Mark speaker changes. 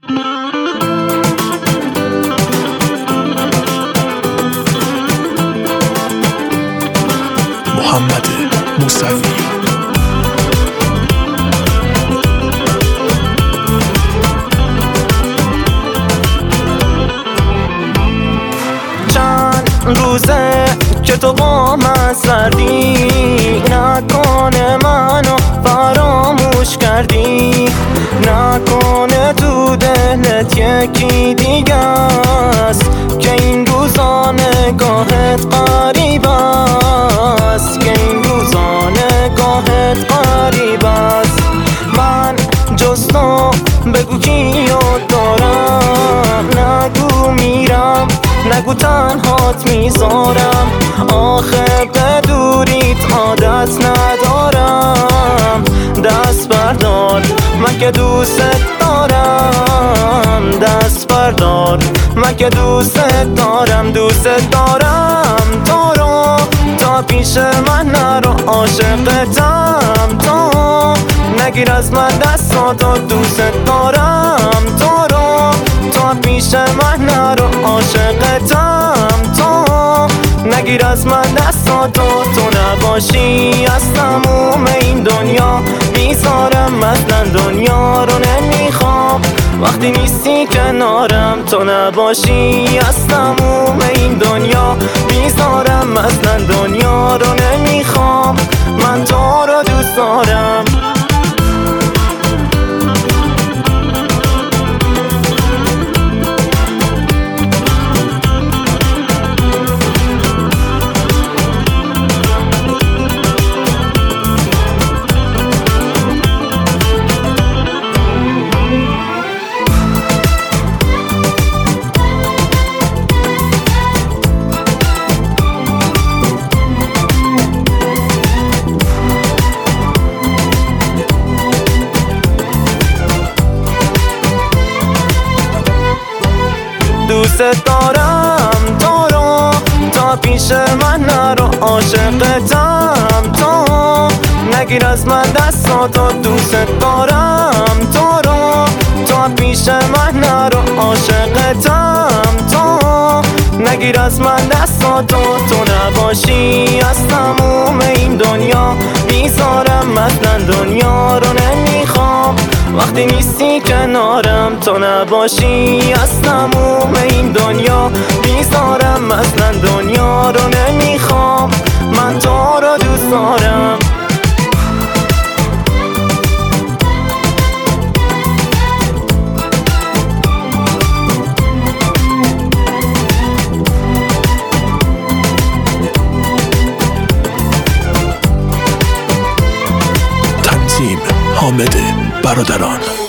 Speaker 1: محمد موسوی.
Speaker 2: چند روزه که تو با من سردی، نکنه منو فراموش کردی، نکنه تو دلت یکی دیگه است که این روزا نگاهت غریب است، که این روزا نگاهت غریب است. من جز تو بگو کیو دارم، نگو میرم، نگو تنهات میذارم، آخه به دوریت عادت ندارم. دست بردار من که دوست دارم، دست بردار من که دوست دارم، دوست دارم تو رو، تا پیش من نرو، عاشقتم تو، نگیر از من دستاتو، دوست دارم تو رو، تا پیش من نرو، عاشقتم تو، نگیر از من دستاتو. تو نباشی از تموم این دنیا بیزارم، اصلا دنیا رو نمیخوام وقتی نیستی کنارم. تو نباشی از تموم این دنیا بیزارم، اصلا دنیا رو نمیخوام، من تو رو دوست دارم. دوست دارم تو رو، تا پیش من نرو، عاشقتم تو، نگیر از من دستاتو، دوست دارم تو رو، تا پیش من نرو، عاشقتم تو، نگیر از من دستاتو. تو نباشی از تموم این دنیا بیزارم، اصلا دنیا رو نمیخوام وقتی نیستی کنارم. تو نباشی از تموم این دنیا بیزارم، اصلا دنیا رو نمیخوام، من تو رو دوست دارم.
Speaker 1: تنظیم حامد برادران.